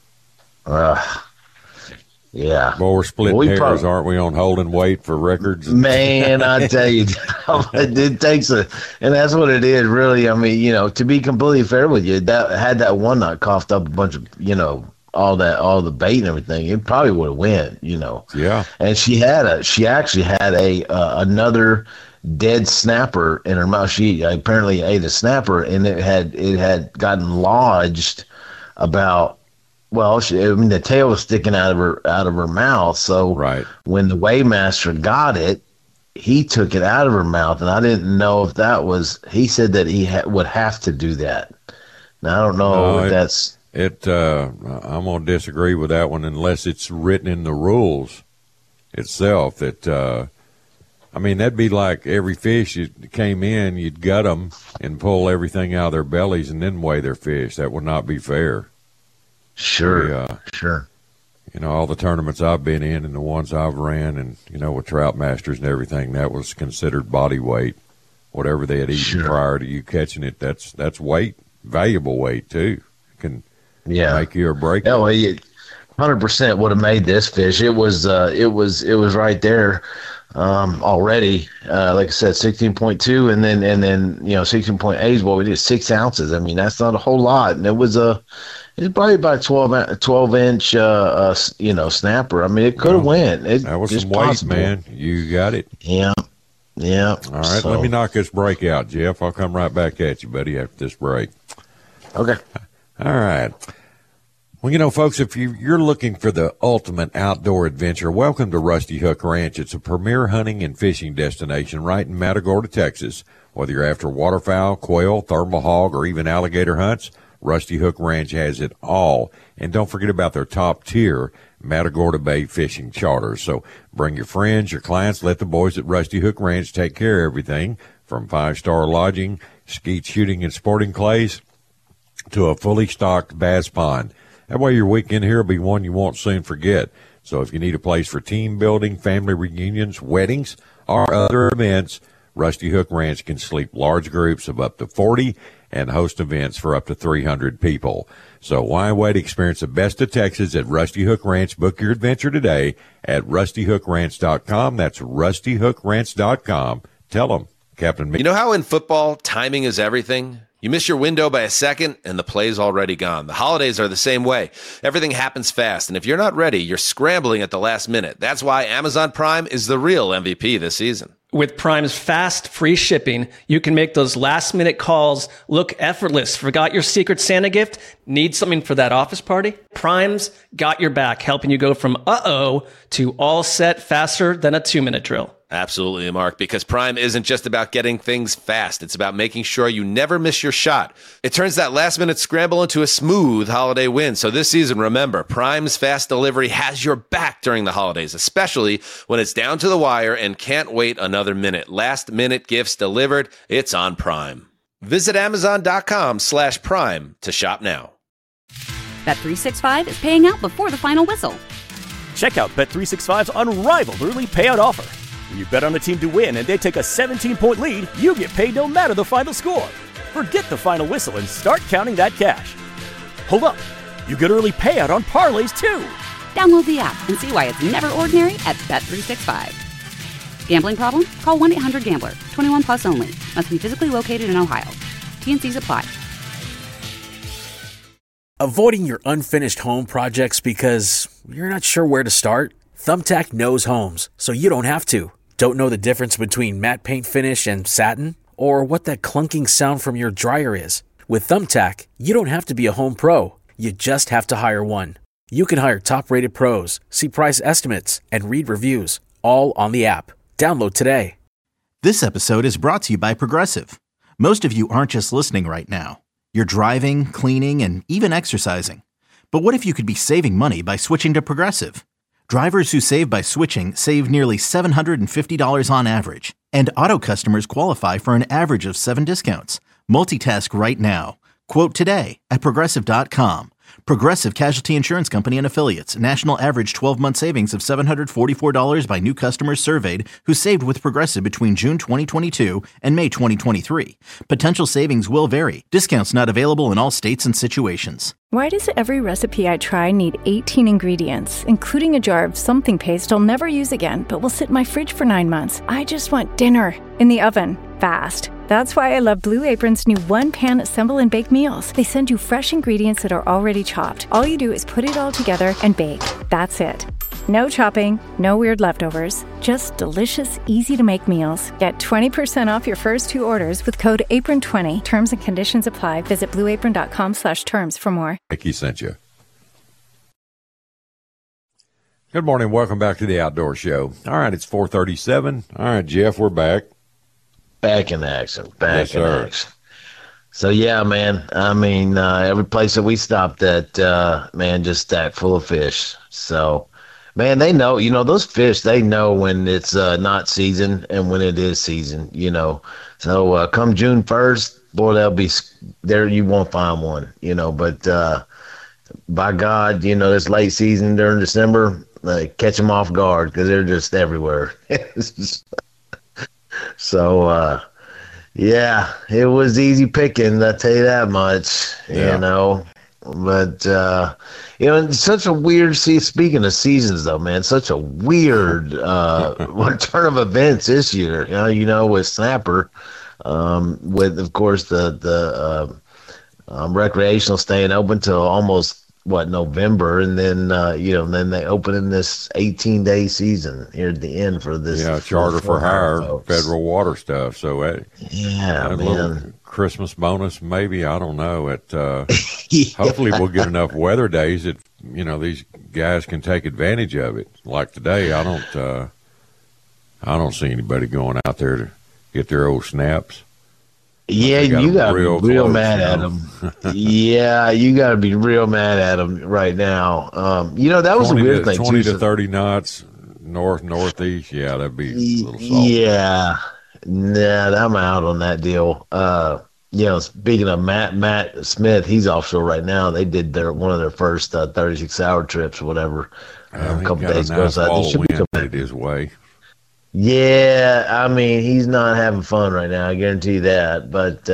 Yeah. Well, we're splitting hairs, aren't we, on holding weight for records? Man, I tell you, it takes and that's what it is, really. I mean, to be completely fair with you, had that one not coughed up a bunch of, all the bait and everything, it probably would have went, Yeah. And she actually had another dead snapper in her mouth. She apparently ate a snapper, and it had gotten lodged about. Well, the tail was sticking out of her mouth. So right. When the weighmaster got it, he took it out of her mouth, and I didn't know if that was. He said that he would have to do that. Now I don't know if that's. I'm gonna disagree with that one unless it's written in the rules itself. That that'd be like every fish you came in, you'd gut them and pull everything out of their bellies and then weigh their fish. That would not be fair. Sure. All the tournaments I've been in and the ones I've ran and, with trout masters and everything, that was considered body weight. Whatever they had eaten prior to you catching it, that's weight, valuable weight too. It can make you or break you. Yeah, well, 100% would have made this fish. It was right there already. Like I said, 16.2 and then 16.8 is what we did, 6 ounces. I mean, that's not a whole lot. And it's probably about 12-inch, snapper. I mean, it could have went. That was some weight, man. You got it. Yeah. All right, let me knock this break out, Jeff. I'll come right back at you, buddy, after this break. Okay. All right. Well, folks, if you're looking for the ultimate outdoor adventure, welcome to Rusty Hook Ranch. It's a premier hunting and fishing destination right in Matagorda, Texas. Whether you're after waterfowl, quail, thermal hog, or even alligator hunts, Rusty Hook Ranch has it all. And don't forget about their top-tier Matagorda Bay fishing charters. So bring your friends, your clients, let the boys at Rusty Hook Ranch take care of everything from 5-star lodging, skeet shooting and sporting clays, to a fully stocked bass pond. That way your weekend here will be one you won't soon forget. So if you need a place for team building, family reunions, weddings, or other events, Rusty Hook Ranch can sleep large groups of up to 40 and host events for up to 300 people. So why wait? Experience the best of Texas at Rusty Hook Ranch. Book your adventure today at rustyhookranch.com. That's rustyhookranch.com. Tell them, Captain Mickey. You know how in football, timing is everything? You miss your window by a second, and the play's already gone. The holidays are the same way. Everything happens fast, and if you're not ready, you're scrambling at the last minute. That's why Amazon Prime is the real MVP this season. With Prime's fast, free shipping, you can make those last-minute calls look effortless. Forgot your Secret Santa gift? Need something for that office party? Prime's got your back, helping you go from uh-oh to all set faster than a 2-minute drill. Absolutely, Mark, because Prime isn't just about getting things fast. It's about making sure you never miss your shot. It turns that last-minute scramble into a smooth holiday win. So this season, remember, Prime's fast delivery has your back during the holidays, especially when it's down to the wire and can't wait another minute. Last-minute gifts delivered. It's on Prime. Visit Amazon.com/Prime to shop now. Bet365 is paying out before the final whistle. Check out Bet365's unrivaled early payout offer. When you bet on a team to win and they take a 17-point lead, you get paid no matter the final score. Forget the final whistle and start counting that cash. Hold up. You get early payout on parlays, too. Download the app and see why it's never ordinary at Bet365. Gambling problem? Call 1-800-GAMBLER. 21 plus only. Must be physically located in Ohio. T&Cs apply. Avoiding your unfinished home projects because you're not sure where to start? Thumbtack knows homes, so you don't have to. Don't know the difference between matte paint finish and satin? Or what that clunking sound from your dryer is? With Thumbtack, you don't have to be a home pro. You just have to hire one. You can hire top-rated pros, see price estimates, and read reviews, all on the app. Download today. This episode is brought to you by Progressive. Most of you aren't just listening right now. You're driving, cleaning, and even exercising. But what if you could be saving money by switching to Progressive? Drivers who save by switching save nearly $750 on average, and auto customers qualify for an average of 7 discounts. Multitask right now. Quote today at Progressive.com. Progressive Casualty Insurance Company and Affiliates. National average 12-month savings of $744 by new customers surveyed who saved with Progressive between June 2022 and May 2023. Potential savings will vary. Discounts not available in all states and situations. Why does every recipe I try need 18 ingredients, including a jar of something paste I'll never use again, but will sit in my fridge for 9 months? I just want dinner in the oven, fast. That's why I love Blue Apron's new one-pan assemble and bake meals. They send you fresh ingredients that are already chopped. All you do is put it all together and bake. That's it. No chopping, no weird leftovers, just delicious, easy-to-make meals. Get 20% off your first 2 orders with code APRON20. Terms and conditions apply. Visit blueapron.com/terms for more. Mickey sent you. Good morning. Welcome back to the Outdoor Show. All right, it's 4:37. All right, Jeff, we're back. Back in action. Back Yes, in sir. action. So, yeah, man, I mean, every place that we stopped at, man, just stacked full of fish. So, man, they know, those fish, they know when it's not season and when it is season, So, come June 1st, boy, they'll be there. You won't find one, but by God, this late season during December, catch them off guard because they're just everywhere. So, yeah, it was easy picking, I'll tell you that much, But, it's such a weird, speaking of seasons, though, man, such a weird turn of events this year, with snapper, with, of course, the recreational staying open till almost, November, and then, then they open in this 18-day season here at the end for this. Yeah, charter for hire, folks. federal water stuff. So, a little man. Christmas bonus, maybe, I don't know. Hopefully we'll get enough weather days that, these guys can take advantage of it. Like today, I don't see anybody going out there to get their old snaps. Yeah, you got to be real close, mad at them. Yeah, you got to be real mad at them right now. That was a weird thing. 20 to 30 knots, northeast. Yeah, that'd be a little soft. Yeah. Nah, I'm out on that deal. Speaking of Matt Smith, he's offshore right now. They did one of their first 36-hour trips or whatever a couple days ago. So they should be coming his way. Yeah, I mean, he's not having fun right now. I guarantee you that. But,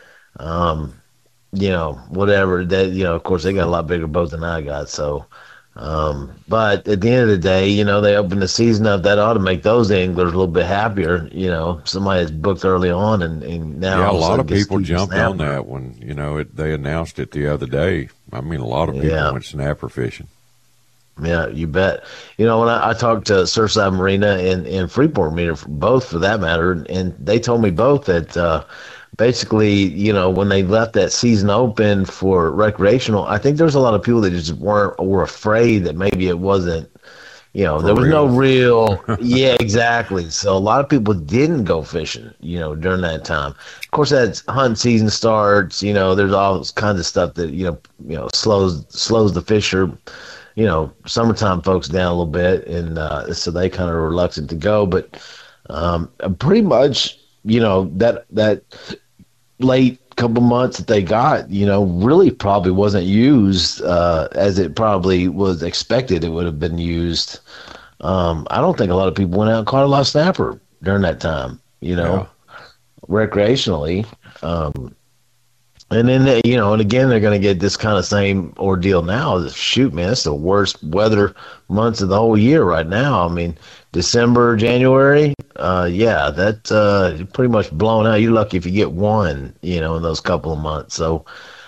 whatever. That, of course, they got a lot bigger boat than I got. So, But at the end of the day, you know, they open the season up. That ought to make those anglers a little bit happier. You know, somebody that's booked early on, and now a lot of people jumped on that when, you know, they announced it the other day. I mean, a lot of people went snapper fishing. Yeah, you bet. You know, when I talked to Surfside Marina and Freeport Marina, both for that matter, and they told me both that basically, you know, when they left that season open for recreational, I think there's a lot of people that just were afraid that maybe it wasn't, you know, there was no real, yeah, exactly. So a lot of people didn't go fishing, you know, during that time. Of course, as hunting season starts, you know, there's all kinds of stuff that, you know, slows the fisher, you know, summertime folks down a little bit, and so they kind of are reluctant to go. But pretty much, you know, that late couple months that they got, you know, really probably wasn't used as it probably was expected it would have been used. I don't think a lot of people went out and caught a lot of snapper during that time, you know, recreationally. And then, you know, and again, they're going to get this kind of same ordeal now. Shoot, man, it's the worst weather months of the whole year right now. I mean, December, January, that pretty much blown out. You're lucky if you get one, you know, in those couple of months. So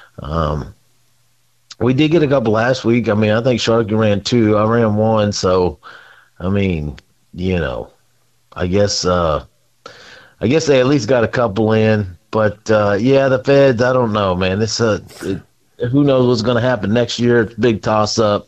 we did get a couple last week. I mean, I think Sharky ran 2. I ran 1. So, I mean, you know, I guess they at least got a couple in. But, the feds, I don't know, man. Who knows what's going to happen next year. It's a big toss-up.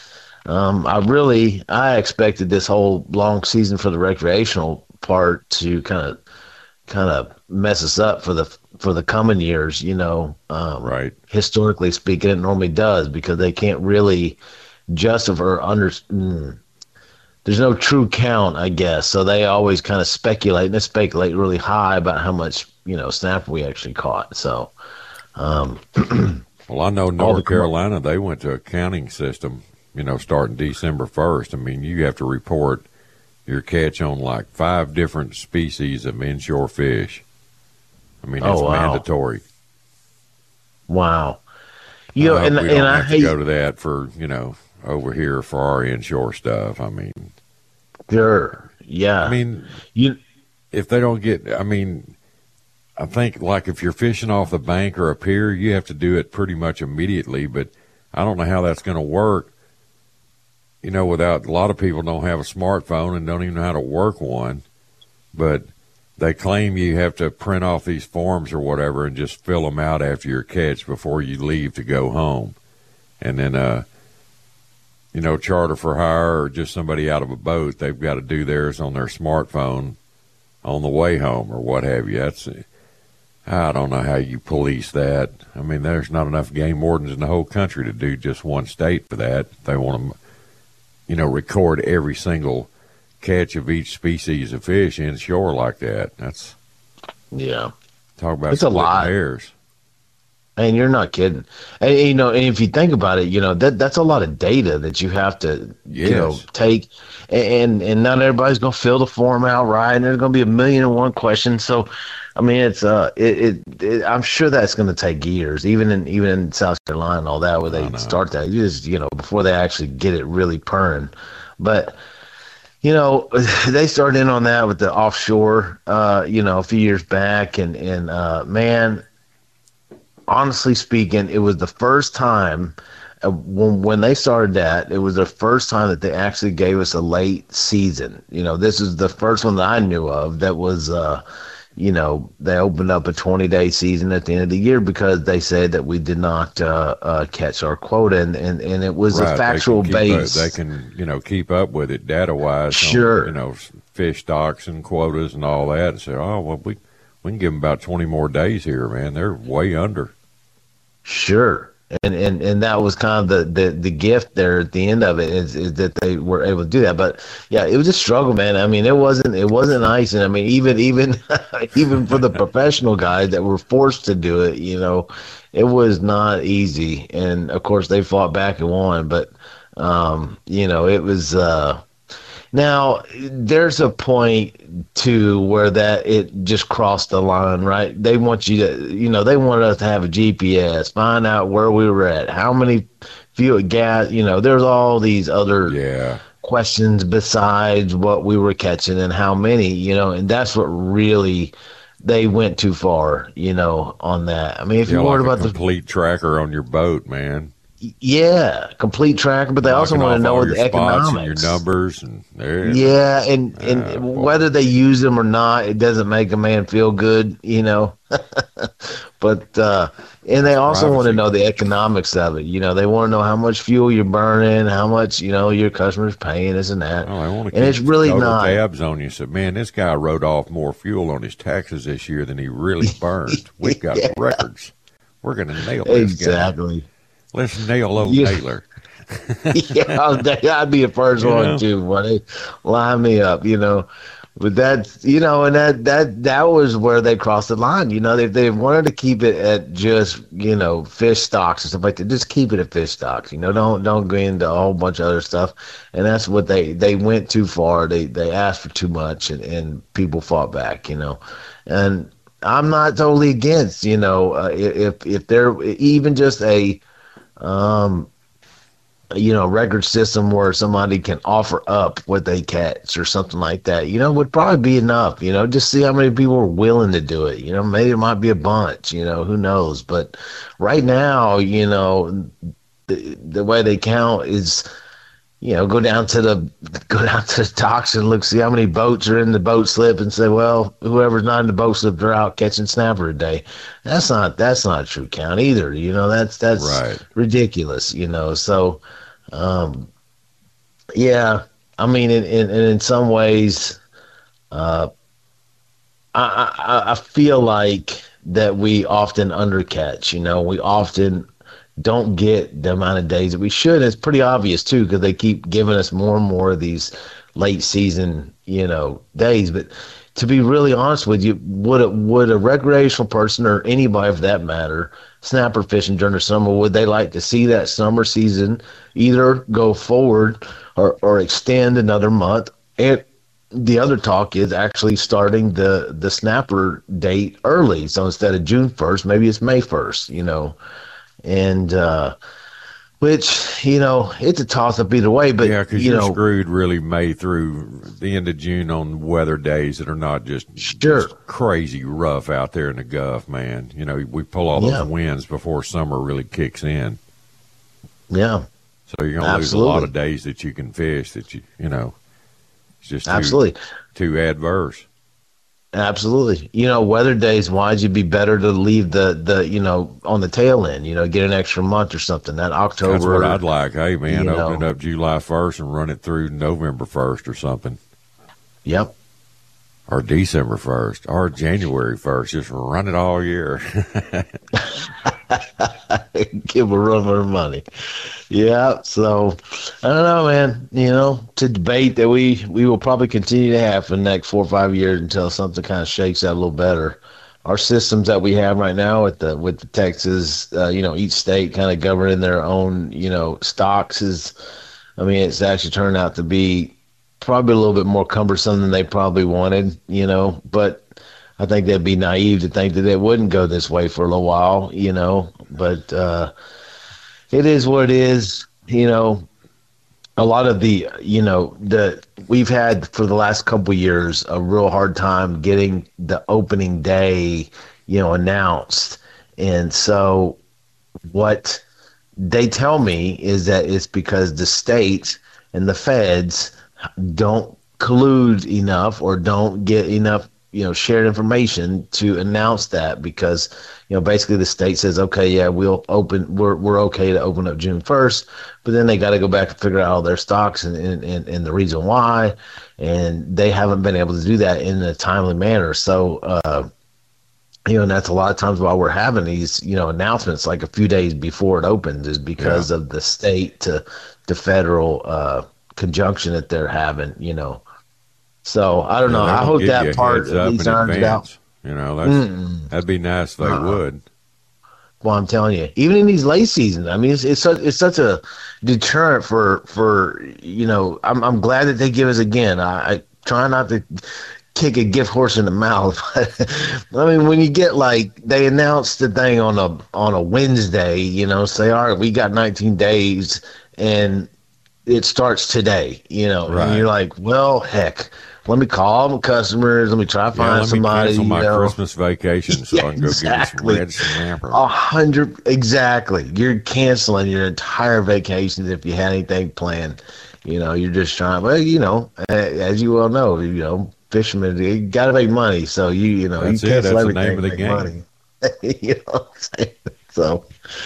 I expected this whole long season for the recreational part to kind of mess us up for the coming years, you know. Right. Historically speaking, it normally does, because they can't really justify or there's no true count, I guess. So they always kind of speculate, and they speculate really high about how much, you know, snapper we actually caught. So, well, I know North Carolina, they went to a counting system, you know, starting December 1st. I mean, you have to report your catch on like 5 different species of inshore fish. I mean, it's mandatory. Wow. You know, and I hate to go to that for, you know, over here for our inshore stuff. I mean, sure, yeah. I mean, if they don't get, I mean, I think like if you're fishing off the bank or a pier, you have to do it pretty much immediately. But I don't know how that's going to work. You know, without, a lot of people don't have a smartphone and don't even know how to work one. But they claim you have to print off these forms or whatever and just fill them out after your catch before you leave to go home. And then, you know, charter for hire or just somebody out of a boat, they've got to do theirs on their smartphone on the way home or what have you. I don't know how you police that. I mean, there's not enough game wardens in the whole country to do just one state for that. They want to, you know, record every single catch of each species of fish inshore like that. That's, talk about it's a lot. Hairs. And you're not kidding. And, you know, and if you think about it, you know, that's a lot of data that you have to, you know, take. And not everybody's going to fill the form out right. And there's going to be 1,000,001 questions. So, I mean, it's I'm sure that's going to take years, even in South Carolina and all that, where they start that, just, you know, before they actually get it really purring. But, you know, they started in on that with the offshore, you know, a few years back. And man, honestly speaking, it was the first time when they started that, it was the first time that they actually gave us a late season. You know, this is the first one that I knew of that was, you know, they opened up a 20-day season at the end of the year because they said that we did not catch our quota, and it was a factual base. They can, you know, keep up with it data-wise. Sure. On, you know, fish stocks and quotas and all that, and say, oh, well, we can give them about 20 more days here, man. They're way under. Sure. And that was kind of the gift there at the end of it is that they were able to do that. But yeah, it was a struggle, man. I mean, it wasn't nice. And I mean, even for the professional guys that were forced to do it, you know, it was not easy. And of course they fought back and won, but you know, it was, now, there's a point, too, where that it just crossed the line, right? They want you to, you know, they wanted us to have a GPS, find out where we were at, how many fuel, gas. There's all these other questions besides what we were catching and how many. And that's what really they went too far. On that. I mean, if you're worried about the complete tracker on your boat, man. Yeah, complete tracker, but they also want to know the economics and your numbers and whether they use them or not, it doesn't make a man feel good, But and they also want to know the economics of it. They want to know how much fuel you're burning, how much your customers paying, this and that. Well, they want to and it's really not tabs on you. So, man, this guy wrote off more fuel on his taxes this year than he really burned. We've got records. We're going to nail this exactly. guy. Let's nail old Naylor. I'd be the first one too. When they line me up, But that's and that was where they crossed the line. They wanted to keep it at just fish stocks and stuff like that. Just keep it at fish stocks. Don't go into a whole bunch of other stuff. And that's what they went too far. They asked for too much, and people fought back. And I'm not totally against. If they're even just a record system where somebody can offer up what they catch or something like that, would probably be enough, just see how many people are willing to do it. Maybe it might be a bunch, who knows? But right now, the way they count is, go down to the docks and look, see how many boats are in the boat slip and say, well, whoever's not in the boat slip, they're out catching snapper today. That's not a true count either. That's right. Ridiculous, so, yeah, I mean, in some ways, I feel like that we often undercatch, we often don't get the amount of days that we should. It's pretty obvious too, because they keep giving us more and more of these late season, days. But to be really honest with you, would a recreational person or anybody for that matter snapper fishing during the summer, would they like to see that summer season either go forward or extend another month? And the other talk is actually starting the snapper date early. So instead of June 1st, maybe it's May 1st, and which, it's a toss up either way. But, because you're screwed really May through the end of June on weather days that are not just crazy rough out there in the Gulf, man. We pull all those winds before summer really kicks in. Yeah. So you're going to lose a lot of days that you can fish that it's just too adverse. Absolutely. Weather days wise, it'd be better to leave the on the tail end, get an extra month or something. That October. That's what I'd like. Hey, man, open it up July 1st and run it through November 1st or something. Yep. Or December 1st or January 1st. Just run it all year. Give a run for money. Yeah. So I don't know, man. It's a debate that we will probably continue to have for the next 4 or 5 years until something kind of shakes out a little better. Our systems that we have right now with the Texas, each state kind of governing their own, stocks it's actually turned out to be probably a little bit more cumbersome than they probably wanted, but I think they'd be naive to think that it wouldn't go this way for a little while, but it is what it is. A lot of we've had for the last couple of years a real hard time getting the opening day, announced. And so what they tell me is that it's because the state and the feds don't collude enough or don't get enough shared information to announce that, because basically the state says, okay, yeah, we're okay to open up June 1st, but then they got to go back and figure out all their stocks and the reason why, and they haven't been able to do that in a timely manner. So and that's a lot of times why we're having these announcements like a few days before it opens, is because of the state to federal conjunction that they're having. So I don't know. I hope that part at least irons out. That'd be nice if they would. Well, I'm telling you, even in these late seasons, it's such a deterrent for I'm glad that they give us again. I try not to kick a gift horse in the mouth. I mean, when you get they announced the thing on a Wednesday, say, all right, we got 19 days and it starts today, right. And you're like, well, heck, let me call my customers. Let me try to find somebody. Cancel my Christmas vacation so I can go get some red snapper. 100, exactly. You're canceling your entire vacation if you had anything planned. You're just trying. Well, as you well know, fishermen, you got to make money. So you That's you cancel everything. That's the name of the game. money. You know what I'm saying? So.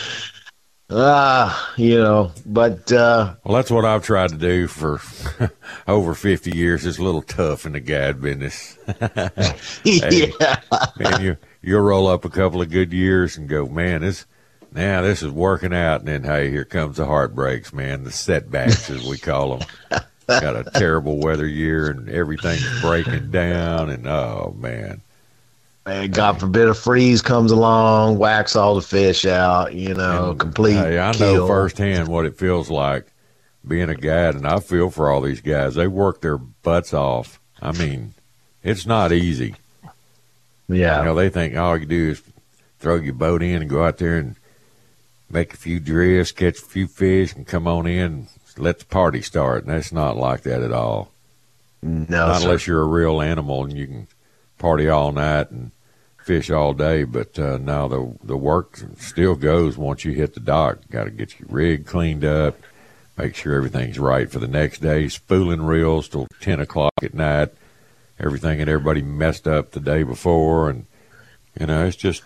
But well, that's what I've tried to do for over 50 years. It's a little tough in the guide business. Hey, man, you'll roll up a couple of good years and go, man, this is working out. And then, hey, here comes the heartbreaks, man, the setbacks as we call them. Got a terrible weather year and everything's breaking down, and oh man. And God forbid a freeze comes along, whacks all the fish out, complete. Hey, I kill. know firsthand what it feels like being a guide, and I feel for all these guys. They work their butts off. I mean, it's not easy. Yeah. They think all you do is throw your boat in and go out there and make a few drifts, catch a few fish, and come on in and let the party start. And that's not like that at all. No, not unless you're a real animal and you can party all night and fish all day, but no, the work still goes once you hit the dock. Got to get your rig cleaned up, make sure everything's right for the next day, spooling reels till 10 o'clock at night, everything and everybody messed up the day before, and it's just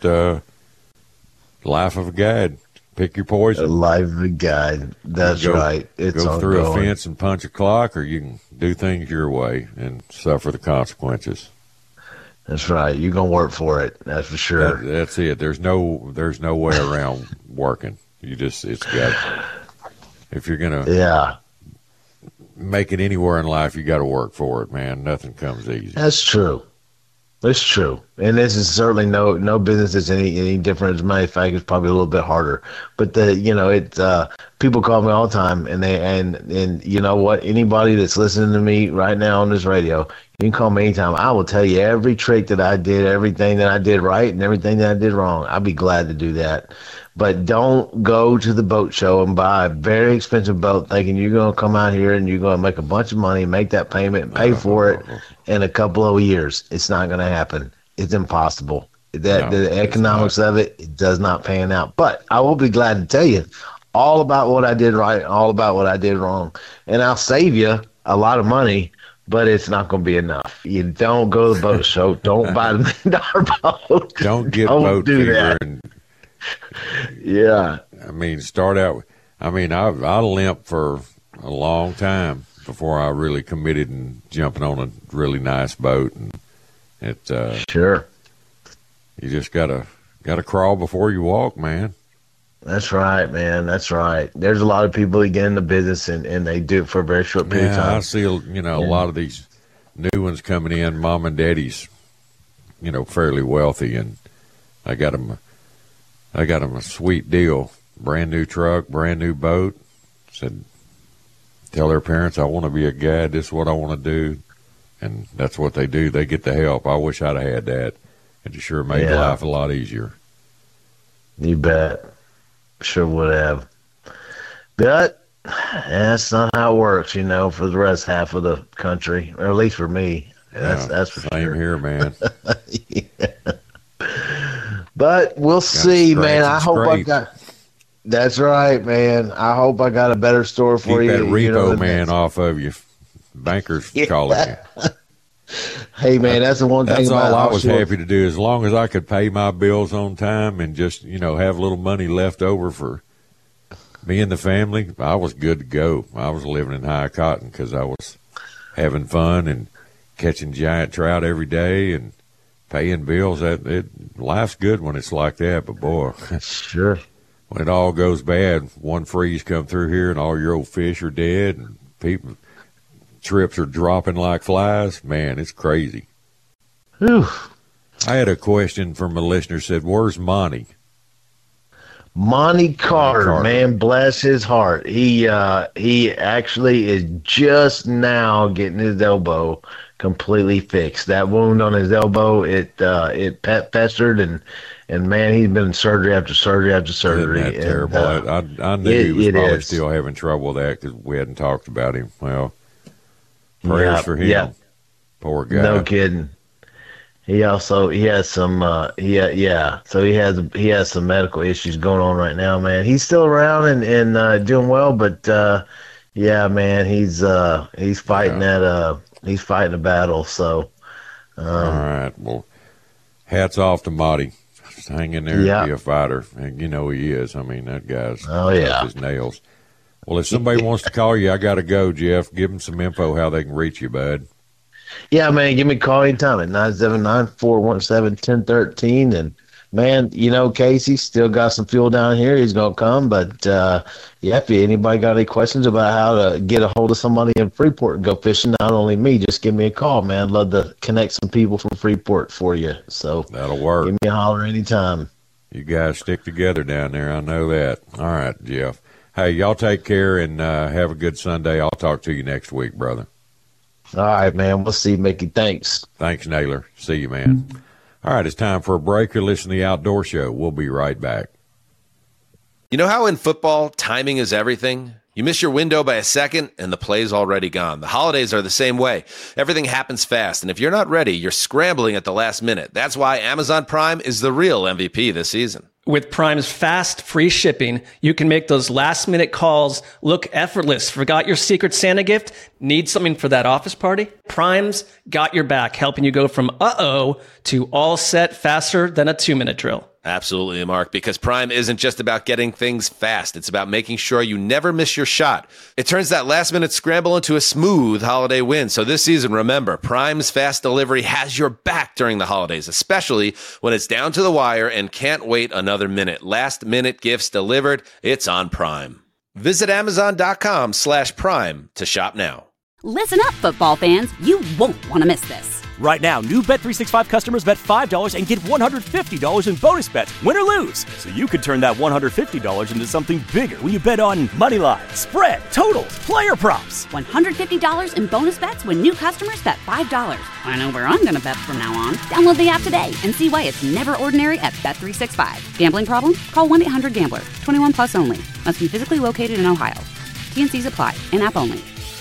life of a guide. Pick your poison. Life of a guide. That's right. It's go through ongoing. a fence and punch a clock, or you can do things your way and suffer the consequences. That's right. You're gonna work for it. That's for sure. That's it. There's no way around working. It's got. If you're gonna make it anywhere in life, you got to work for it, man. Nothing comes easy. That's true. It's true, and this is certainly no business that's any different. As a matter of fact, it's probably a little bit harder. But people call me all the time, and you know what? Anybody that's listening to me right now on this radio, you can call me anytime. I will tell you every trick that I did, everything that I did right, and everything that I did wrong. I'd be glad to do that. But don't go to the boat show and buy a very expensive boat thinking you're going to come out here and you're going to make a bunch of money, make that payment, and pay for it in a couple of years. It's not going to happen. It's impossible. The economics of it does not pan out. But I will be glad to tell you all about what I did right, all about what I did wrong. And I'll save you a lot of money, but it's not going to be enough. You don't go to the boat show. Don't buy the $1 million boat. Don't get boat fever. Yeah. I mean, start out. I limped for a long time before I really committed and jumping on a really nice boat. And sure. You just gotta crawl before you walk, man. That's right, man. That's right. There's a lot of people that get in the business and they do it for a very short period of time. I see, a lot of these new ones coming in. Mom and daddy's, fairly wealthy, and I got them a sweet deal. Brand new truck, brand new boat. Said, tell their parents, I want to be a guide. This is what I want to do. And that's what they do. They get the help. I wish I'd have had that. It sure made life a lot easier. You bet. Sure would have. But that's not how it works, for the rest half of the country, or at least for me. That's for same sure. Here, man. But we'll see, man. I hope I got. That's right, man. I hope I got a better store for you. Keep that repo man off of you. Bankers calling you. Hey, man, that's the one thing. That's about all I was happy to do. As long as I could pay my bills on time and just, have a little money left over for me and the family, I was good to go. I was living in high cotton because I was having fun and catching giant trout every day and paying bills. Life's good when it's like that, but boy, sure, when it all goes bad, one freeze come through here and all your old fish are dead and people trips are dropping like flies. Man, it's crazy. Whew. I had a question from a listener said, "Where's Monty?" Monty Carter, man, bless his heart. He actually is just now getting his elbow completely fixed. That wound on his elbow, it festered, and man, he's been surgery after surgery after surgery. Isn't that terrible? I knew he was probably still having trouble with that because we hadn't talked about him. Well, prayers for him. Yeah. Poor guy. No kidding. He has some so he has some medical issues going on right now, man. He's still around and doing well, but yeah, man, he's fighting he's fighting a battle. So all right, well, hats off to Monty. Just hang in there and be a fighter, and you know he is. I mean, that guy's tough as nails. Well, if somebody wants to call you, I got to go, Jeff. Give them some info how they can reach you, bud. Yeah, man, give me a call anytime at 979-417-1013. And, man, you know, Casey still got some fuel down here. He's going to come. But, if anybody got any questions about how to get a hold of somebody in Freeport and go fishing, not only me, just give me a call, man. I'd love to connect some people from Freeport for you. So that'll work. Give me a holler anytime. You guys stick together down there. I know that. All right, Jeff. Hey, y'all take care and have a good Sunday. I'll talk to you next week, brother. All right, man. We'll see you, Mickey. Thanks. Thanks, Naylor. See you, man. All right, it's time for a break. You're listening to The Outdoor Show. We'll be right back. You know how in football, timing is everything? You miss your window by a second, and the play's already gone. The holidays are the same way. Everything happens fast, and if you're not ready, you're scrambling at the last minute. That's why Amazon Prime is the real MVP this season. With Prime's fast, free shipping, you can make those last-minute calls look effortless. Forgot your Secret Santa gift? Need something for that office party? Prime's got your back, helping you go from uh-oh to all set faster than a 2-minute drill. Absolutely, Mark, because Prime isn't just about getting things fast. It's about making sure you never miss your shot. It turns that last-minute scramble into a smooth holiday win. So this season, remember, Prime's fast delivery has your back during the holidays, especially when it's down to the wire and can't wait another minute. Last-minute gifts delivered. It's on Prime. Visit Amazon.com/Prime to shop now. Listen up, football fans. You won't want to miss this. Right now, new Bet365 customers bet $5 and get $150 in bonus bets, win or lose. So you could turn that $150 into something bigger when you bet on money line, spread, totals, player props. $150 in bonus bets when new customers bet $5. I know where I'm going to bet from now on. Download the app today and see why it's never ordinary at Bet365. Gambling problem? Call 1-800-GAMBLER. 21 plus only. Must be physically located in Ohio. T&Cs apply. In-app only.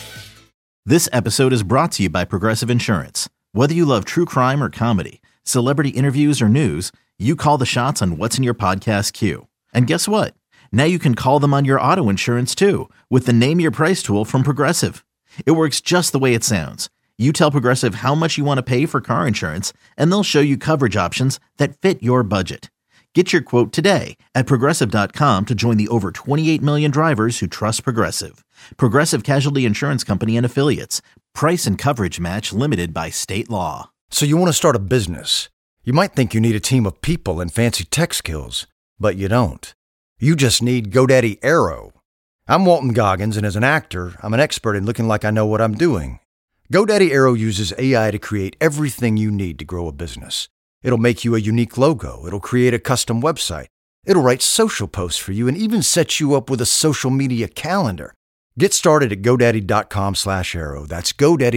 This episode is brought to you by Progressive Insurance. Whether you love true crime or comedy, celebrity interviews or news, you call the shots on what's in your podcast queue. And guess what? Now you can call them on your auto insurance too with the Name Your Price tool from Progressive. It works just the way it sounds. You tell Progressive how much you want to pay for car insurance, and they'll show you coverage options that fit your budget. Get your quote today at Progressive.com to join the over 28 million drivers who trust Progressive. Progressive Casualty Insurance Company and Affiliates. Price and coverage match limited by state law. So you want to start a business. You might think you need a team of people and fancy tech skills, but you don't. You just need GoDaddy Aero. I'm Walton Goggins, and as an actor, I'm an expert in looking like I know what I'm doing. GoDaddy Aero uses AI to create everything you need to grow a business. It'll make you a unique logo. It'll create a custom website. It'll write social posts for you and even set you up with a social media calendar. Get started at GoDaddy.com/Aero. That's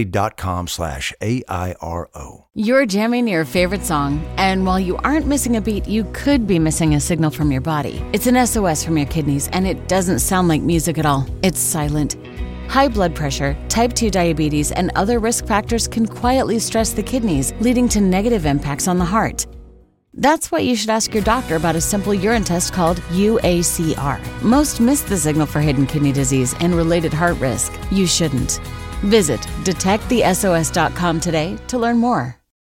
GoDaddy.com/AIRO. You're jamming your favorite song, and while you aren't missing a beat, you could be missing a signal from your body. It's an SOS from your kidneys, and it doesn't sound like music at all. It's silent. High blood pressure, type 2 diabetes, and other risk factors can quietly stress the kidneys, leading to negative impacts on the heart. That's why you should ask your doctor about a simple urine test called UACR. Most miss the signal for hidden kidney disease and related heart risk. You shouldn't. Visit detectthesos.com today to learn more.